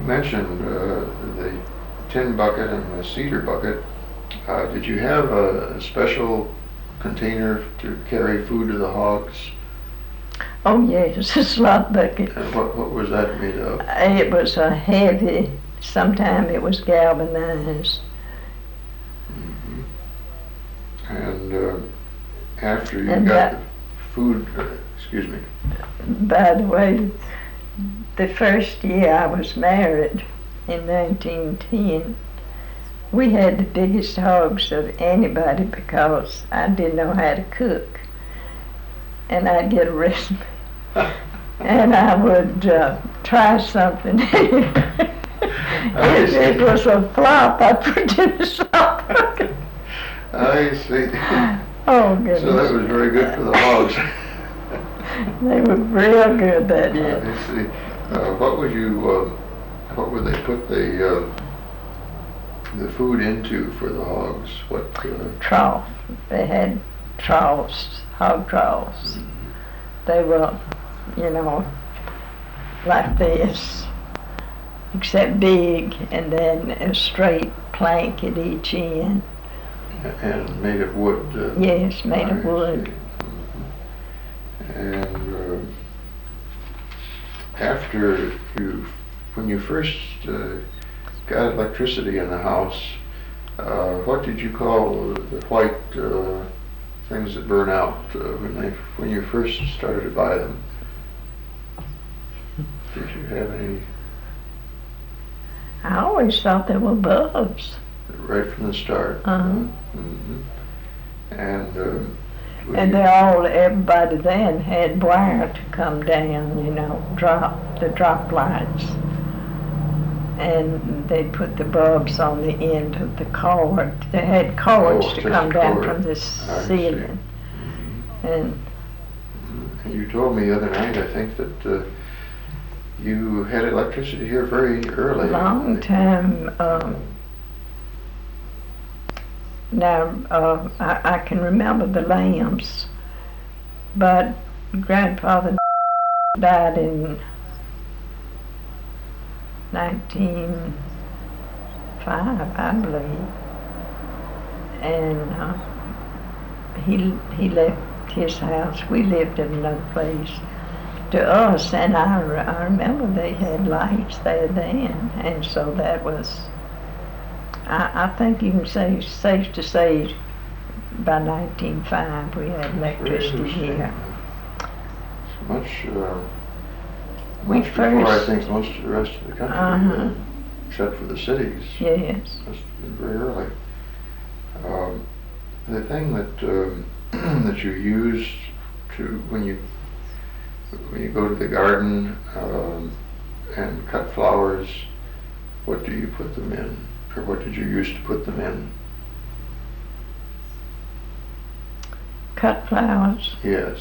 You mentioned the tin bucket and the cedar bucket. Did you have a special container to carry food to the hogs? Oh yes, a slot bucket. And what was that made of? It was a heavy, sometimes it was galvanized. Mm-hmm. And after you And got the food, excuse me. By the way, the first year I was married in 1910, we had the biggest hogs of anybody because I didn't know how to cook. And I'd get a recipe and I would try something. If it was a flop, I'd put it in the slot bucket. I see. Oh, goodness. So that was very good for the hogs. They were real good that year. I see. What would they put the food into for the hogs? What? Trough. They had troughs, hog troughs. They were, like this, except big, and then a straight plank at each end. And made of wood? Yes, made of wood. And when you first got electricity in the house, what did you call the white things that burn out when you first started to buy them? Did you have any? I always thought they were bulbs. Right from the start. Uh-huh. Mm-hmm. And everybody then had wire to come down, the drop lights. And they put the bulbs on the end of the cord. They had cords to come down from the ceiling. And you told me the other night, I think, that you had electricity here very early. Long time. Now, I can remember the lamps, but Grandfather died in 1905, I believe, and he left his house. We lived in another place to us, and I remember they had lights there then, and so that was. I think you can say, safe to say, by 1905 we had electricity here. Much before I think most of the rest of the country, except for the cities. Yes. Must have been very early. The thing that that you use when you go to the garden and cut flowers, what do you put them in? Or what did you use to put them in? Cut flowers? Yes.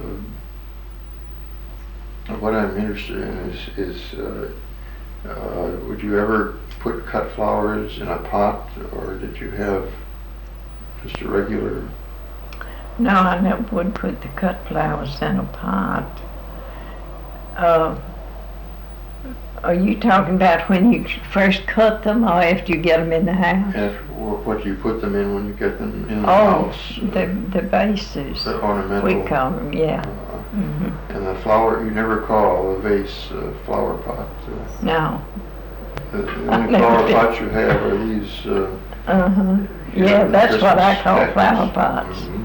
What I'm interested in is would you ever put cut flowers in a pot, or did you have just a regular? No, I never would put the cut flowers in a pot. Are you talking about when you first cut them, or after you get them in the house? What do you put them in when you get them in the house? The vases. The ornamental. We call them, yeah. And the flower, you never call a vase a flower pot. No. The only flower pots you have are these. Yeah, that's what I call flower pots.